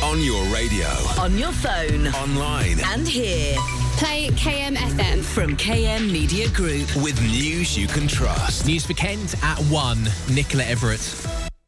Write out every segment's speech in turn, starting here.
On your radio. On your phone. Online. And here. Play KM FM. From KM Media Group. With news you can trust. News for Kent at 1. Nicola Everett.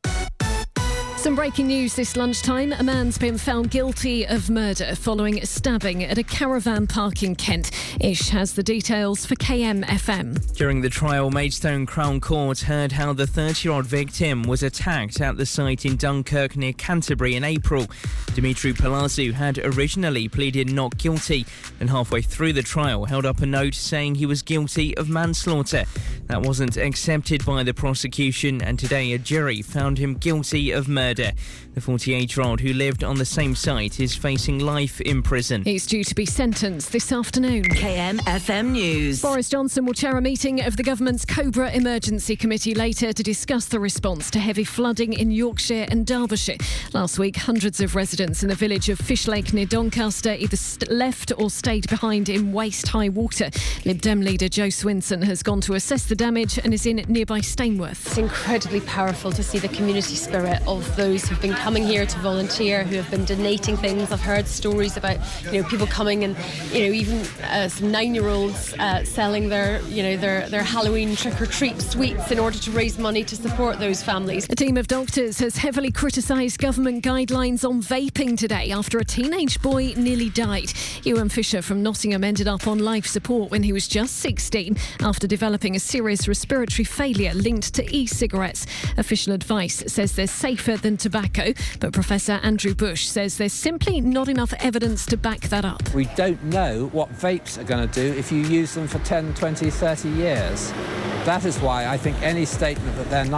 Some breaking news this lunchtime. A man's been found guilty of murder following a stabbing at a caravan park in Kent. Ish has the details for KM FM. During the trial, Maidstone Crown Court heard how the 30-year-old victim was attacked at the site in Dunkirk near Canterbury in April. Dimitri Palazzo had originally pleaded not guilty and halfway through the trial held up a note saying he was guilty of manslaughter. That wasn't accepted by the prosecution, and today a jury found him guilty of murder. The 48-year-old who lived on the same site is facing life in prison. He's due to be sentenced this afternoon. KM FM News. Boris Johnson will chair a meeting of the government's Cobra Emergency Committee later to discuss the response to heavy flooding in Yorkshire and Derbyshire. Last week, hundreds of residents in the village of Fishlake near Doncaster either left or stayed behind in waist-high water. Lib Dem leader Jo Swinson has gone to assess the damage and is in nearby Stainworth. It's incredibly powerful to see the community spirit of those who've been coming here to volunteer, who have been donating things. I've heard stories about, people coming and, even some 9-year-olds selling their Halloween trick-or-treat sweets in order to raise money to support those families. A team of doctors has heavily criticised government guidelines on vaping today after a teenage boy nearly died. Ewan Fisher from Nottingham ended up on life support when he was just 16 after developing a serious respiratory failure linked to e-cigarettes. Official advice says they're safer than tobacco, but Professor Andrew Bush says there's simply not enough evidence to back that up. We don't know what vapes are going to do if you use them for 10, 20, 30 years. That is why I think any statement that they're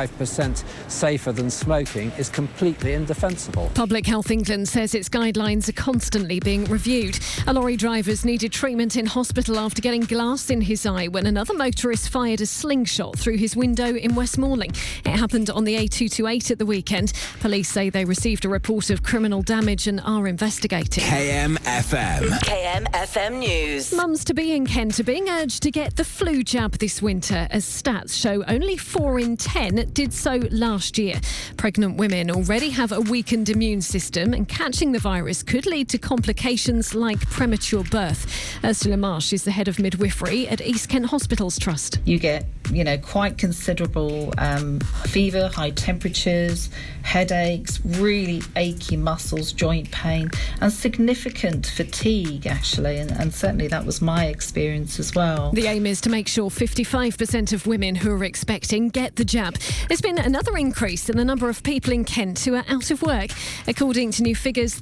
95% safer than smoking is completely indefensible. Public Health England says its guidelines are constantly being reviewed. A lorry driver's needed treatment in hospital after getting glass in his eye when another motorist fired a slingshot through his window in West Malling. It happened on the A228 at the weekend. Police say they received a report of criminal damage and are investigating. KM FM. KM FM News. Mums-to-be in Kent are being urged to get the flu jab this winter, as stats show only 4 in 10 did so last year. Pregnant women already have a weakened immune system, and catching the virus could lead to complications like premature birth. Ursula Marsh is the head of midwifery at East Kent Hospitals Trust. You get, quite considerable fever, high temperatures, headaches, really achy muscles, joint pain, and significant fatigue, actually. And certainly that was my experience as well. The aim is to make sure 55% of women who are expecting get the jab. There's been another increase in the number of people in Kent who are out of work. According to new figures,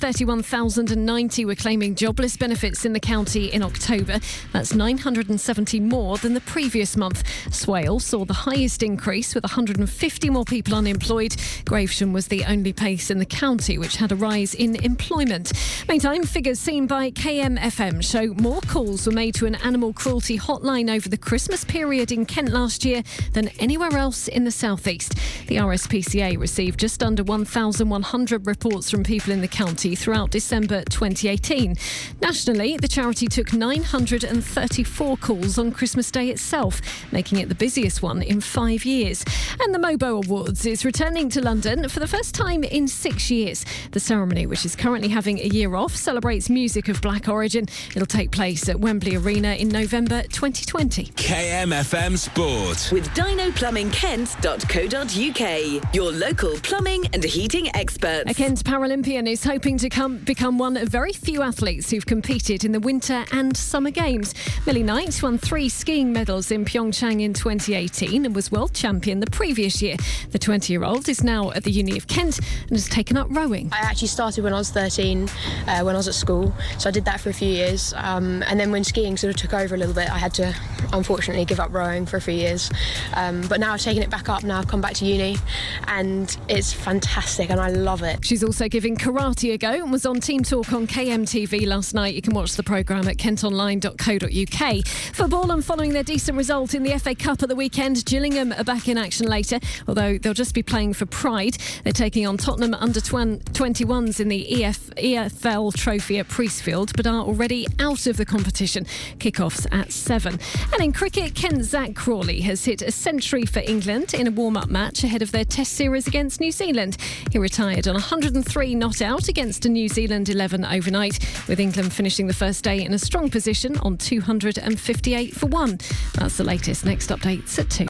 31,090 were claiming jobless benefits in the county in October. That's 970 more than the previous month. Swale saw the highest increase with 150 more people unemployed. Gravesham was the only place in the county which had a rise in employment. Meantime, figures seen by KM FM show more calls were made to an animal cruelty hotline over the Christmas period in Kent last year than anywhere else in the southeast. The RSPCA received just under 1,100 reports from people in the county throughout December 2018. Nationally, the charity took 934 calls on Christmas Day itself, making it the busiest one in 5 years. And the Mobo Awards is returning to London for the first time in 6 years. The ceremony, which is currently having a year off, celebrates music of black origin. It'll take place at Wembley Arena in November 2020. KM FM Sport. With dinoplumbingkent.co.uk, your local plumbing and heating experts. A Kent Paralympian is hoping to become one of very few athletes who've competed in the Winter and Summer Games. Millie Knight won 3 skiing medals in Pyeongchang in 2018 and was world champion the previous year. The 20-year-old is now at the Uni of Kent and has taken up rowing. I actually started when I was 13, when I was at school, so I did that for a few years. And then when skiing sort of took over a little bit, I had to, unfortunately, give up rowing for a few years. But now I've taken it back up. Now I've come back to uni, and it's fantastic, and I love it. She's also giving karate a go and was on Team Talk on KMTV last night. You can watch the programme at kentonline.co.uk. Football, and following their decent result in the FA Cup up at the weekend. Gillingham are back in action later, although they'll just be playing for pride. They're taking on Tottenham under-21s in the EFL Trophy at Priestfield, but are already out of the competition. Kick-offs at 7. And in cricket, Kent Zach Crawley has hit a century for England in a warm-up match ahead of their Test series against New Zealand. He retired on 103 not out against a New Zealand 11 overnight, with England finishing the first day in a strong position on 258 for 1. That's the latest. Next updates at 2.